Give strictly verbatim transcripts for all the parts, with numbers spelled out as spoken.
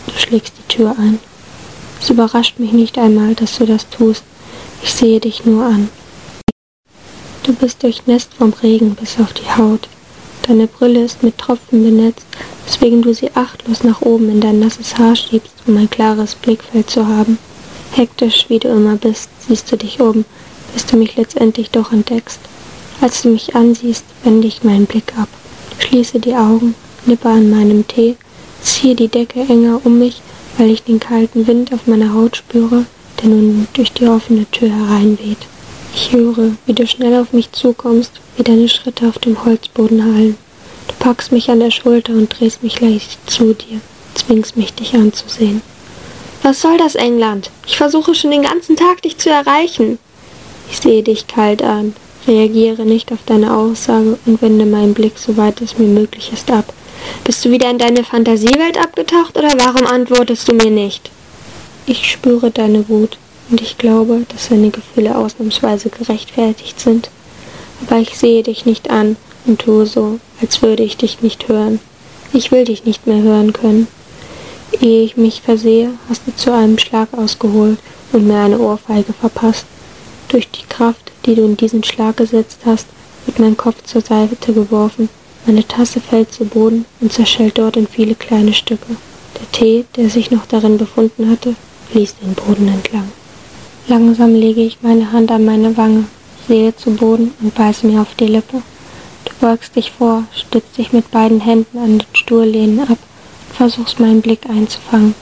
Du schlägst die Tür ein. Es überrascht mich nicht einmal, dass du das tust. Ich sehe dich nur an. Du bist durchnässt vom Regen bis auf die Haut. Deine Brille ist mit Tropfen benetzt, weswegen du sie achtlos nach oben in dein nasses Haar schiebst, um ein klares Blickfeld zu haben. Hektisch, wie du immer bist, siehst du dich um, bis du mich letztendlich doch entdeckst. Als du mich ansiehst, wende ich meinen Blick ab. Schließe die Augen, nippe an meinem Tee, ziehe die Decke enger um mich, weil ich den kalten Wind auf meiner Haut spüre, der nun durch die offene Tür hereinweht. Ich höre, wie du schnell auf mich zukommst, wie deine Schritte auf dem Holzboden hallen. Du packst mich an der Schulter und drehst mich leicht zu dir, zwingst mich, dich anzusehen. Was soll das, England? Ich versuche schon den ganzen Tag, dich zu erreichen. Ich sehe dich kalt an, reagiere nicht auf deine Aussage und wende meinen Blick, soweit es mir möglich ist, ab. Bist du wieder in deine Fantasiewelt abgetaucht oder warum antwortest du mir nicht? Ich spüre deine Wut und ich glaube, dass deine Gefühle ausnahmsweise gerechtfertigt sind. Aber ich sehe dich nicht an und tue so, als würde ich dich nicht hören. Ich will dich nicht mehr hören können. Ehe ich mich versehe, hast du zu einem Schlag ausgeholt und mir eine Ohrfeige verpasst. Durch die Kraft, die du in diesen Schlag gesetzt hast, wird mein Kopf zur Seite geworfen. Meine Tasse fällt zu Boden und zerschellt dort in viele kleine Stücke. Der Tee, der sich noch darin befunden hatte, fließt den Boden entlang. Langsam lege ich meine Hand an meine Wange, sehe zu Boden und beiße mir auf die Lippe. Du beugst dich vor, stützt dich mit beiden Händen an den Stuhllehnen ab und versuchst meinen Blick einzufangen.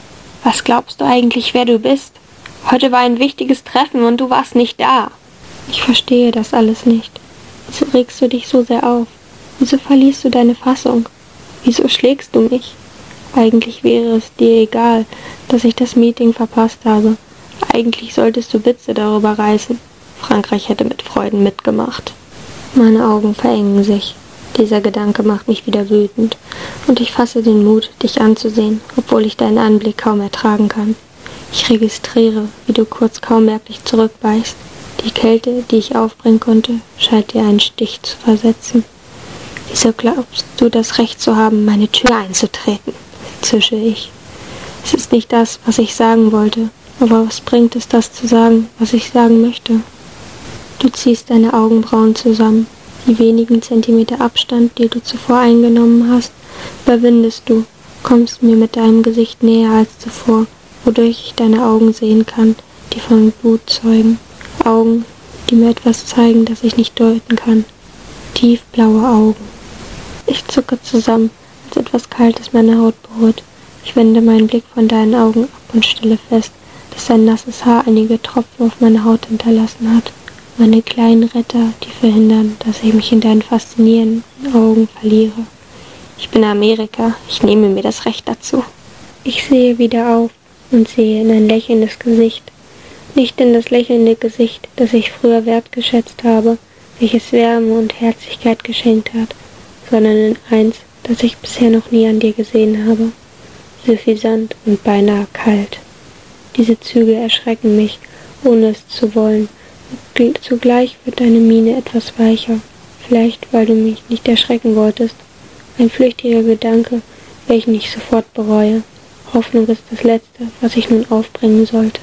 Was glaubst du eigentlich, wer du bist? Heute war ein wichtiges Treffen und du warst nicht da. Ich verstehe das alles nicht. Wieso regst du dich so sehr auf? Wieso verlierst du deine Fassung? Wieso schlägst du mich? Eigentlich wäre es dir egal, dass ich das Meeting verpasst habe. Eigentlich solltest du Witze darüber reißen. Frankreich hätte mit Freuden mitgemacht. Meine Augen verengen sich. Dieser Gedanke macht mich wieder wütend. Und ich fasse den Mut, dich anzusehen, obwohl ich deinen Anblick kaum ertragen kann. Ich registriere, wie du kurz kaum merklich zurückbeichst. Die Kälte, die ich aufbringen konnte, scheint dir einen Stich zu versetzen. Wieso glaubst du, das Recht zu haben, meine Tür einzutreten? Zische ich. Es ist nicht das, was ich sagen wollte, aber was bringt es, das zu sagen, was ich sagen möchte? Du ziehst deine Augenbrauen zusammen. Die wenigen Zentimeter Abstand, die du zuvor eingenommen hast, überwindest du, kommst mir mit deinem Gesicht näher als zuvor, wodurch ich deine Augen sehen kann, die von Blut zeugen. Augen, die mir etwas zeigen, das ich nicht deuten kann. Tiefblaue Augen. Ich zucke zusammen, als etwas Kaltes meine Haut berührt. Ich wende meinen Blick von deinen Augen ab und stelle fest, dass dein nasses Haar einige Tropfen auf meiner Haut hinterlassen hat. Meine kleinen Retter, die verhindern, dass ich mich in deinen faszinierenden Augen verliere. Ich bin Amerika, ich nehme mir das Recht dazu. Ich sehe wieder auf und sehe in ein lächelndes Gesicht. Nicht in das lächelnde Gesicht, das ich früher wertgeschätzt habe, welches Wärme und Herzlichkeit geschenkt hat, sondern in eins, das ich bisher noch nie an dir gesehen habe. Suffisant und beinahe kalt. Diese Züge erschrecken mich, ohne es zu wollen. Zugleich wird deine Miene etwas weicher, vielleicht weil du mich nicht erschrecken wolltest. Ein flüchtiger Gedanke, welchen ich sofort bereue. Hoffnung ist das Letzte, was ich nun aufbringen sollte.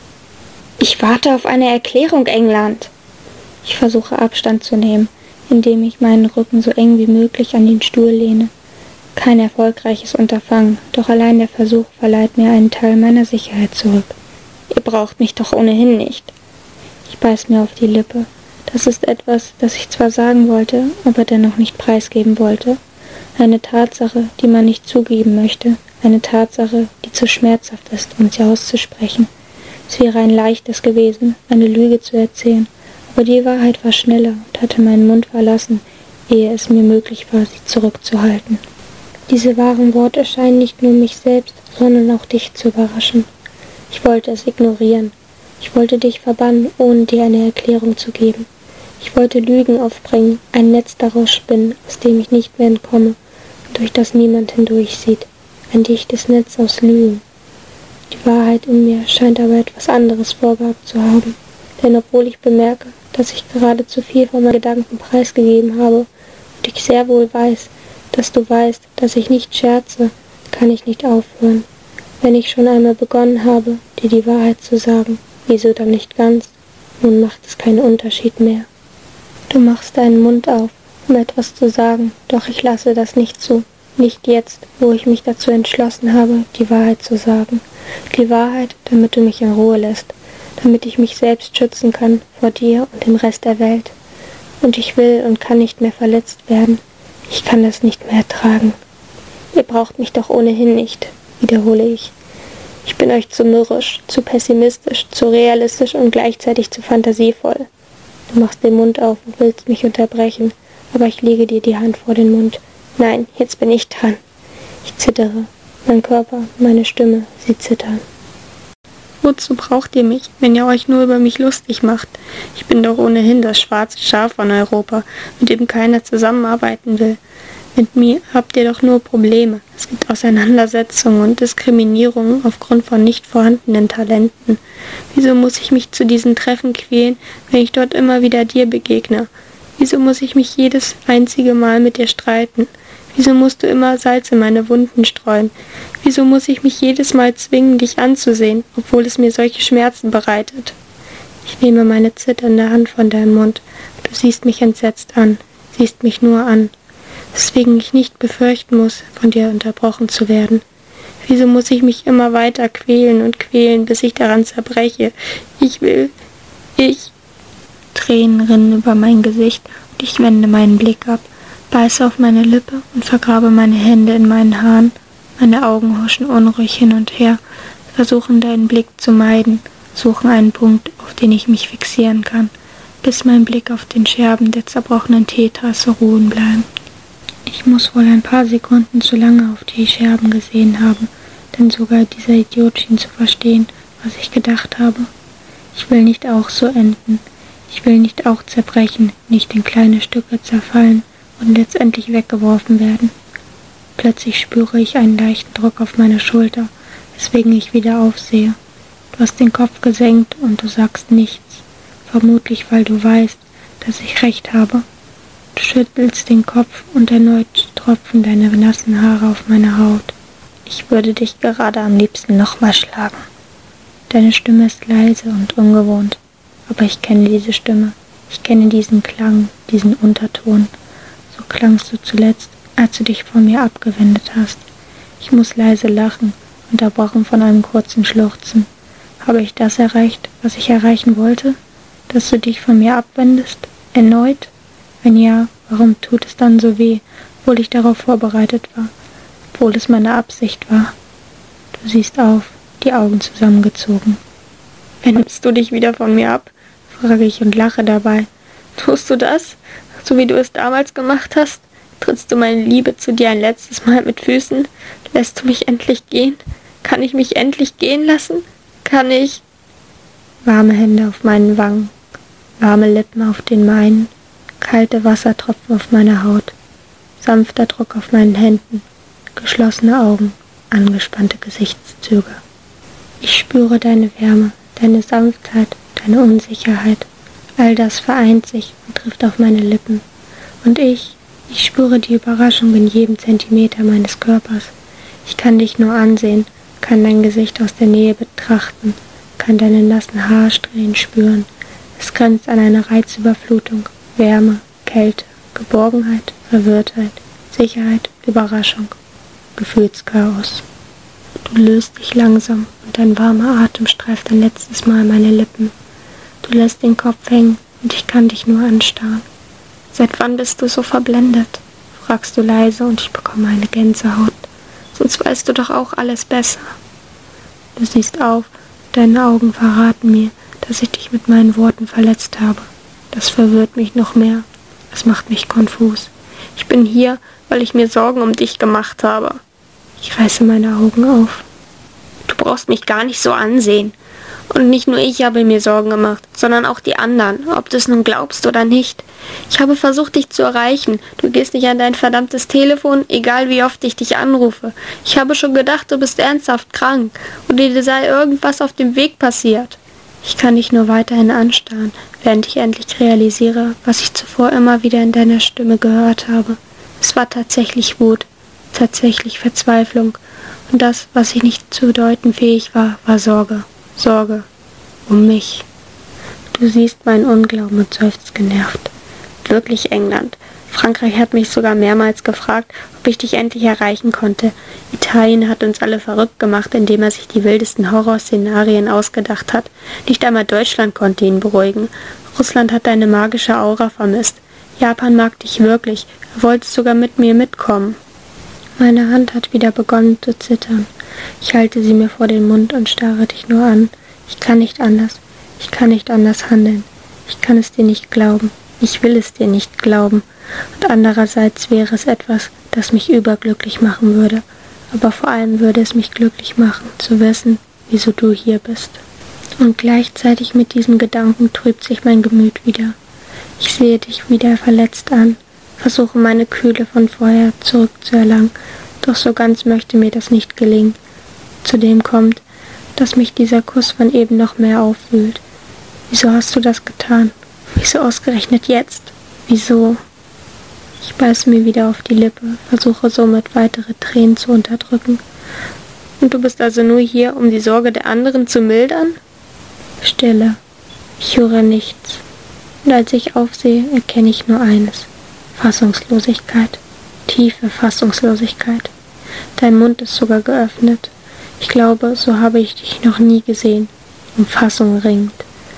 Ich warte auf eine Erklärung, England. Ich versuche Abstand zu nehmen, indem ich meinen Rücken so eng wie möglich an den Stuhl lehne. Kein erfolgreiches Unterfangen, doch allein der Versuch verleiht mir einen Teil meiner Sicherheit zurück. Ihr braucht mich doch ohnehin nicht. Ich beiß mir auf die Lippe. Das ist etwas, das ich zwar sagen wollte, aber dennoch nicht preisgeben wollte. Eine Tatsache, die man nicht zugeben möchte. Eine Tatsache, die zu schmerzhaft ist, um sie auszusprechen. Es wäre ein leichtes gewesen, eine Lüge zu erzählen, aber die Wahrheit war schneller und hatte meinen Mund verlassen, ehe es mir möglich war, sie zurückzuhalten. Diese wahren Worte scheinen nicht nur mich selbst, sondern auch dich zu überraschen. Ich wollte es ignorieren. Ich wollte dich verbannen, ohne dir eine Erklärung zu geben. Ich wollte Lügen aufbringen, ein Netz daraus spinnen, aus dem ich nicht mehr entkomme und durch das niemand hindurchsieht. Ein dichtes Netz aus Lügen. Die Wahrheit in mir scheint aber etwas anderes vorgehabt zu haben. Denn obwohl ich bemerke, dass ich gerade zu viel von meinen Gedanken preisgegeben habe und ich sehr wohl weiß, dass du weißt, dass ich nicht scherze, kann ich nicht aufhören. Wenn ich schon einmal begonnen habe, dir die Wahrheit zu sagen, wieso dann nicht ganz? Nun macht es keinen Unterschied mehr. Du machst deinen Mund auf, um etwas zu sagen, doch ich lasse das nicht zu. Nicht jetzt, wo ich mich dazu entschlossen habe, die Wahrheit zu sagen. Die Wahrheit, damit du mich in Ruhe lässt, damit ich mich selbst schützen kann vor dir und dem Rest der Welt. Und ich will und kann nicht mehr verletzt werden. Ich kann das nicht mehr ertragen. Ihr braucht mich doch ohnehin nicht, wiederhole ich. Ich bin euch zu mürrisch, zu pessimistisch, zu realistisch und gleichzeitig zu fantasievoll. Du machst den Mund auf und willst mich unterbrechen, aber ich lege dir die Hand vor den Mund. Nein, jetzt bin ich dran. Ich zittere. Mein Körper, meine Stimme, sie zittern. Wozu braucht ihr mich, wenn ihr euch nur über mich lustig macht? Ich bin doch ohnehin das schwarze Schaf von Europa, mit dem keiner zusammenarbeiten will. Mit mir habt ihr doch nur Probleme. Es gibt Auseinandersetzungen und Diskriminierungen aufgrund von nicht vorhandenen Talenten. Wieso muss ich mich zu diesen Treffen quälen, wenn ich dort immer wieder dir begegne? Wieso muss ich mich jedes einzige Mal mit dir streiten? Wieso musst du immer Salz in meine Wunden streuen? Wieso muss ich mich jedes Mal zwingen, dich anzusehen, obwohl es mir solche Schmerzen bereitet? Ich nehme meine zitternde Hand von deinem Mund. Du siehst mich entsetzt an, siehst mich nur an. Weswegen ich nicht befürchten muss, von dir unterbrochen zu werden. Wieso muss ich mich immer weiter quälen und quälen, bis ich daran zerbreche? Ich will, ich... Tränen rinnen über mein Gesicht und ich wende meinen Blick ab, beiße auf meine Lippe und vergrabe meine Hände in meinen Haaren. Meine Augen huschen unruhig hin und her, versuchen deinen Blick zu meiden, suchen einen Punkt, auf den ich mich fixieren kann, bis mein Blick auf den Scherben der zerbrochenen Teetasse ruhen bleibt. Ich muss wohl ein paar Sekunden zu lange auf die Scherben gesehen haben, denn sogar dieser Idiot schien zu verstehen, was ich gedacht habe. Ich will nicht auch so enden. Ich will nicht auch zerbrechen, nicht in kleine Stücke zerfallen und letztendlich weggeworfen werden. Plötzlich spüre ich einen leichten Druck auf meine Schulter, weswegen ich wieder aufsehe. Du hast den Kopf gesenkt und du sagst nichts, vermutlich weil du weißt, dass ich recht habe. Du schüttelst den Kopf und erneut tropfen deine nassen Haare auf meine Haut. Ich würde dich gerade am liebsten nochmal schlagen. Deine Stimme ist leise und ungewohnt, aber ich kenne diese Stimme. Ich kenne diesen Klang, diesen Unterton. So klangst du zuletzt, als du dich von mir abgewendet hast. Ich muss leise lachen, unterbrochen von einem kurzen Schluchzen. Habe ich das erreicht, was ich erreichen wollte? Dass du dich von mir abwendest? Erneut? Wenn ja, warum tut es dann so weh, obwohl ich darauf vorbereitet war, obwohl es meine Absicht war? Du siehst auf, die Augen zusammengezogen. Wendest du dich wieder von mir ab? Frage ich und lache dabei. Tust du das, so wie du es damals gemacht hast? Trittst du meine Liebe zu dir ein letztes Mal mit Füßen? Lässt du mich endlich gehen? Kann ich mich endlich gehen lassen? Kann ich... Warme Hände auf meinen Wangen, warme Lippen auf den meinen, kalte Wassertropfen auf meiner Haut, sanfter Druck auf meinen Händen, geschlossene Augen, angespannte Gesichtszüge. Ich spüre deine Wärme, deine Sanftheit, deine Unsicherheit. All das vereint sich und trifft auf meine Lippen. Und ich, ich spüre die Überraschung in jedem Zentimeter meines Körpers. Ich kann dich nur ansehen, kann dein Gesicht aus der Nähe betrachten, kann deine nassen Haarsträhnen spüren. Es grenzt an eine Reizüberflutung. Wärme, Kälte, Geborgenheit, Verwirrtheit, Sicherheit, Überraschung, Gefühlschaos. Du löst dich langsam und dein warmer Atem streift ein letztes Mal meine Lippen. Du lässt den Kopf hängen und ich kann dich nur anstarren. Seit wann bist du so verblendet? Fragst du leise und ich bekomme eine Gänsehaut. Sonst weißt du doch auch alles besser. Du siehst auf, deine Augen verraten mir, dass ich dich mit meinen Worten verletzt habe. Das verwirrt mich noch mehr. Es macht mich konfus. Ich bin hier, weil ich mir Sorgen um dich gemacht habe. Ich reiße meine Augen auf. Du brauchst mich gar nicht so ansehen. Und nicht nur ich habe mir Sorgen gemacht, sondern auch die anderen, ob du es nun glaubst oder nicht. Ich habe versucht, dich zu erreichen. Du gehst nicht an dein verdammtes Telefon, egal wie oft ich dich anrufe. Ich habe schon gedacht, du bist ernsthaft krank oder dir sei irgendwas auf dem Weg passiert. Ich kann dich nur weiterhin anstarren, während ich endlich realisiere, was ich zuvor immer wieder in deiner Stimme gehört habe. Es war tatsächlich Wut. tatsächlich Verzweiflung. Und das, was ich nicht zu deuten fähig war, war Sorge. Sorge. Um mich. Du siehst meinen Unglauben und seufzt genervt. Wirklich, England. Frankreich hat mich sogar mehrmals gefragt, ob ich dich endlich erreichen konnte. Italien hat uns alle verrückt gemacht, indem er sich die wildesten Horrorszenarien ausgedacht hat. Nicht einmal Deutschland konnte ihn beruhigen. Russland hat deine magische Aura vermisst. Japan mag dich wirklich. Er wollte sogar mit mir mitkommen. Meine Hand hat wieder begonnen zu zittern. Ich halte sie mir vor den Mund und starre dich nur an. Ich kann nicht anders. Ich kann nicht anders handeln. Ich kann es dir nicht glauben. Ich will es dir nicht glauben. Und andererseits wäre es etwas, das mich überglücklich machen würde. Aber vor allem würde es mich glücklich machen, zu wissen, wieso du hier bist. Und gleichzeitig mit diesem Gedanken trübt sich mein Gemüt wieder. Ich sehe dich wieder verletzt an, versuche meine Kühle von vorher zurückzuerlangen, doch so ganz möchte mir das nicht gelingen. Zudem kommt, dass mich dieser Kuss von eben noch mehr aufwühlt. Wieso hast du das getan? Wieso ausgerechnet jetzt? Wieso? Ich beiße mir wieder auf die Lippe, versuche somit weitere Tränen zu unterdrücken. Und du bist also nur hier, um die Sorge der anderen zu mildern? Stille. Ich höre nichts. Und als ich aufsehe, erkenne ich nur eines. Fassungslosigkeit. Tiefe Fassungslosigkeit. Dein Mund ist sogar geöffnet. Ich glaube, so habe ich dich noch nie gesehen. Um Fassung ringend.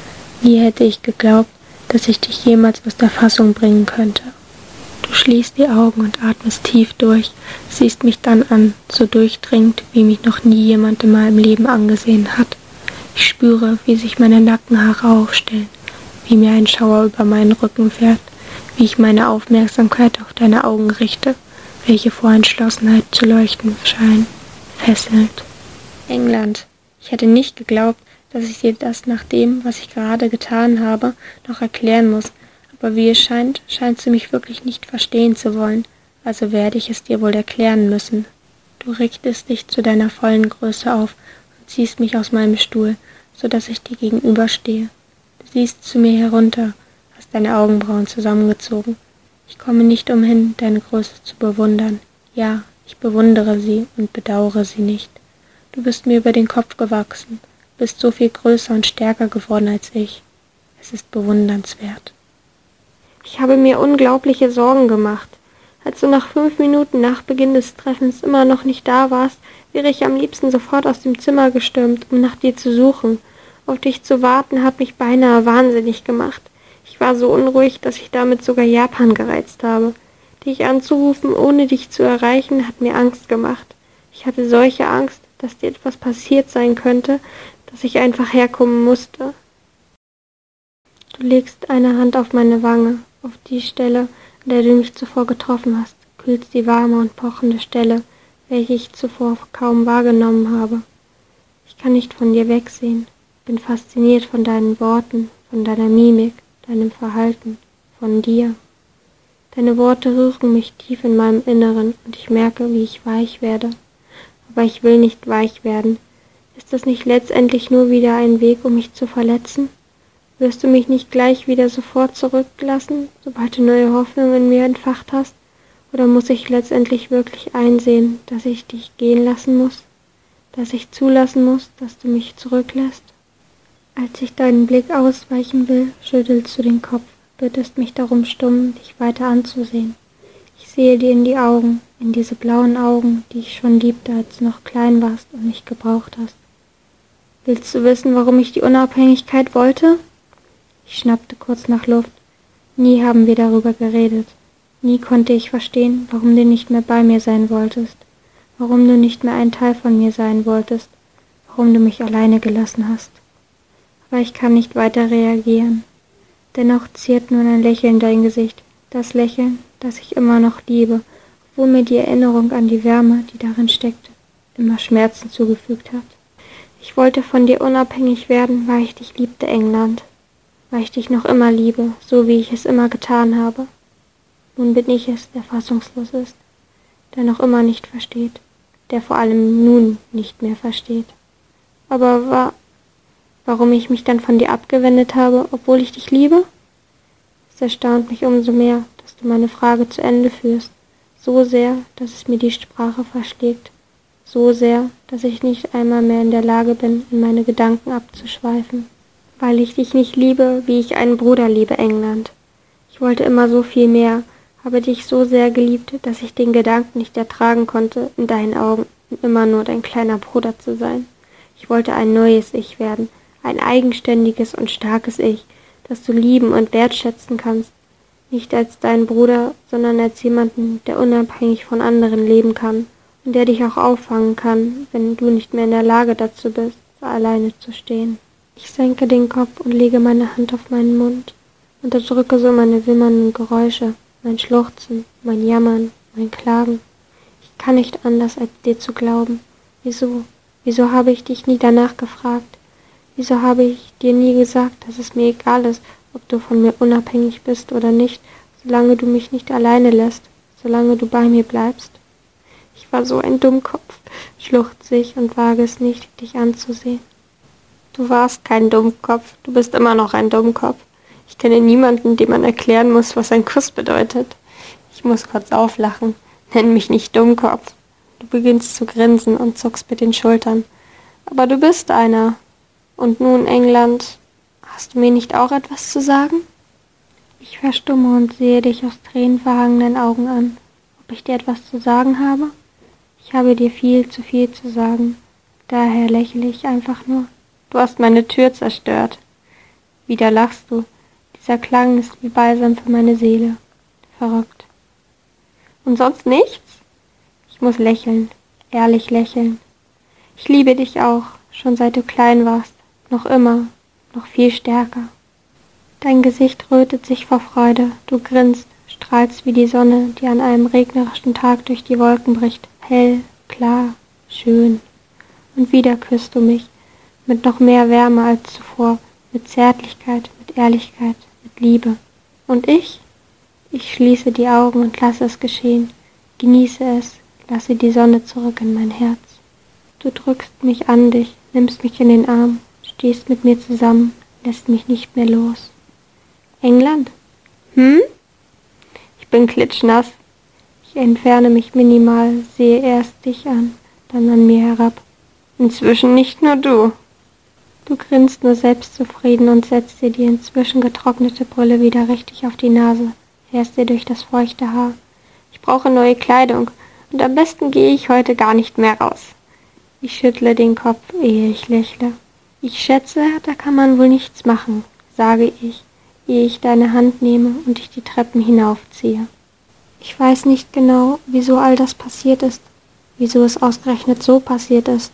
Nie hätte ich geglaubt, dass ich dich jemals aus der Fassung bringen könnte. Du schließt die Augen und atmest tief durch, siehst mich dann an, so durchdringend, wie mich noch nie jemand in meinem Leben angesehen hat. Ich spüre, wie sich meine Nackenhaare aufstellen, wie mir ein Schauer über meinen Rücken fährt, wie ich meine Aufmerksamkeit auf deine Augen richte, welche vor Entschlossenheit zu leuchten scheinen, fesselnd. England. Ich hätte nicht geglaubt, dass ich dir das nach dem, was ich gerade getan habe, noch erklären muss, aber wie es scheint, scheinst du mich wirklich nicht verstehen zu wollen, also werde ich es dir wohl erklären müssen. Du richtest dich zu deiner vollen Größe auf und ziehst mich aus meinem Stuhl, so dass ich dir gegenüberstehe. Du siehst zu mir herunter, hast deine Augenbrauen zusammengezogen. Ich komme nicht umhin, deine Größe zu bewundern. Ja, ich bewundere sie und bedauere sie nicht. Du bist mir über den Kopf gewachsen, bist so viel größer und stärker geworden als ich. Es ist bewundernswert. Ich habe mir unglaubliche Sorgen gemacht. Als du nach fünf Minuten nach Beginn des Treffens immer noch nicht da warst, wäre ich am liebsten sofort aus dem Zimmer gestürmt, um nach dir zu suchen. Auf dich zu warten hat mich beinahe wahnsinnig gemacht. Ich war so unruhig, dass ich damit sogar Japan gereizt habe. Dich anzurufen, ohne dich zu erreichen, hat mir Angst gemacht. Ich hatte solche Angst, dass dir etwas passiert sein könnte, dass ich einfach herkommen musste. Du legst eine Hand auf meine Wange, auf die Stelle, an der du mich zuvor getroffen hast, kühlst die warme und pochende Stelle, welche ich zuvor kaum wahrgenommen habe. Ich kann nicht von dir wegsehen, bin fasziniert von deinen Worten, von deiner Mimik, deinem Verhalten, von dir. Deine Worte rühren mich tief in meinem Inneren und ich merke, wie ich weich werde. Aber ich will nicht weich werden. Ist das nicht letztendlich nur wieder ein Weg, um mich zu verletzen? Wirst du mich nicht gleich wieder sofort zurücklassen, sobald du neue Hoffnung in mir entfacht hast? Oder muss ich letztendlich wirklich einsehen, dass ich dich gehen lassen muss? Dass ich zulassen muss, dass du mich zurücklässt? Als ich deinen Blick ausweichen will, schüttelst du den Kopf, bittest mich darum stumm, dich weiter anzusehen. Ich sehe dir in die Augen, in diese blauen Augen, die ich schon liebte, als du noch klein warst und mich gebraucht hast. Willst du wissen, warum ich die Unabhängigkeit wollte? Ich schnappte kurz nach Luft. Nie haben wir darüber geredet. Nie konnte ich verstehen, warum du nicht mehr bei mir sein wolltest, warum du nicht mehr ein Teil von mir sein wolltest, warum du mich alleine gelassen hast. Aber ich kann nicht weiter reagieren. Dennoch ziert nun ein Lächeln dein Gesicht, das Lächeln, das ich immer noch liebe, obwohl mir die Erinnerung an die Wärme, die darin steckte, immer Schmerzen zugefügt hat. Ich wollte von dir unabhängig werden, weil ich dich liebte, England. Weil ich dich noch immer liebe, so wie ich es immer getan habe. Nun bin ich es, der fassungslos ist, der noch immer nicht versteht, der vor allem nun nicht mehr versteht. Aber wa- warum ich mich dann von dir abgewendet habe, obwohl ich dich liebe? Es erstaunt mich umso mehr, dass du meine Frage zu Ende führst, so sehr, dass es mir die Sprache verschlägt, so sehr, dass ich nicht einmal mehr in der Lage bin, in meine Gedanken abzuschweifen. Weil ich dich nicht liebe, wie ich einen Bruder liebe, England. Ich wollte immer so viel mehr, habe dich so sehr geliebt, dass ich den Gedanken nicht ertragen konnte, in deinen Augen immer nur dein kleiner Bruder zu sein. Ich wollte ein neues Ich werden, ein eigenständiges und starkes Ich, das du lieben und wertschätzen kannst, nicht als deinen Bruder, sondern als jemanden, der unabhängig von anderen leben kann und der dich auch auffangen kann, wenn du nicht mehr in der Lage dazu bist, alleine zu stehen. Ich senke den Kopf und lege meine Hand auf meinen Mund, unterdrücke so meine wimmernden Geräusche, mein Schluchzen, mein Jammern, mein Klagen. Ich kann nicht anders, als dir zu glauben. Wieso? Wieso habe ich dich nie danach gefragt? Wieso habe ich dir nie gesagt, dass es mir egal ist, ob du von mir unabhängig bist oder nicht, solange du mich nicht alleine lässt, solange du bei mir bleibst? Ich war so ein Dummkopf, schluchzte ich und wage es nicht, dich anzusehen. Du warst kein Dummkopf, du bist immer noch ein Dummkopf. Ich kenne niemanden, dem man erklären muss, was ein Kuss bedeutet. Ich muss kurz auflachen. Nenn mich nicht Dummkopf. Du beginnst zu grinsen und zuckst mit den Schultern. Aber du bist einer. Und nun, England, hast du mir nicht auch etwas zu sagen? Ich verstumme und sehe dich aus tränenverhangenen Augen an. Ob ich dir etwas zu sagen habe? Ich habe dir viel zu viel zu sagen. Daher lächle ich einfach nur. Du hast meine Tür zerstört. Wieder lachst du. Dieser Klang ist wie Balsam für meine Seele. Verrückt. Und sonst nichts? Ich muss lächeln, ehrlich lächeln. Ich liebe dich auch, schon seit du klein warst. Noch immer, noch viel stärker. Dein Gesicht rötet sich vor Freude. Du grinst, strahlst wie die Sonne, die an einem regnerischen Tag durch die Wolken bricht. Hell, klar, schön. Und wieder küsst du mich. Mit noch mehr Wärme als zuvor, mit Zärtlichkeit, mit Ehrlichkeit, mit Liebe. Und ich? Ich schließe die Augen und lasse es geschehen, genieße es, lasse die Sonne zurück in mein Herz. Du drückst mich an dich, nimmst mich in den Arm, stehst mit mir zusammen, lässt mich nicht mehr los. England? Hm? Ich bin klitschnass. Ich entferne mich minimal, sehe erst dich an, dann an mir herab. Inzwischen nicht nur du. Du grinst nur selbstzufrieden und setzt dir die inzwischen getrocknete Brille wieder richtig auf die Nase, fährst dir durch das feuchte Haar. Ich brauche neue Kleidung und am besten gehe ich heute gar nicht mehr raus. Ich schüttle den Kopf, ehe ich lächle. Ich schätze, da kann man wohl nichts machen, sage ich, ehe ich deine Hand nehme und dich die Treppen hinaufziehe. Ich weiß nicht genau, wieso all das passiert ist, wieso es ausgerechnet so passiert ist.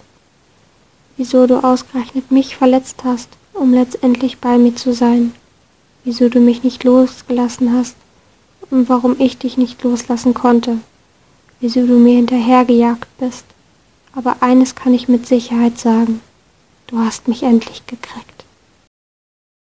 Wieso du ausgerechnet mich verletzt hast, um letztendlich bei mir zu sein. Wieso du mich nicht losgelassen hast und warum ich dich nicht loslassen konnte. Wieso du mir hinterhergejagt bist. Aber eines kann ich mit Sicherheit sagen. Du hast mich endlich gekriegt.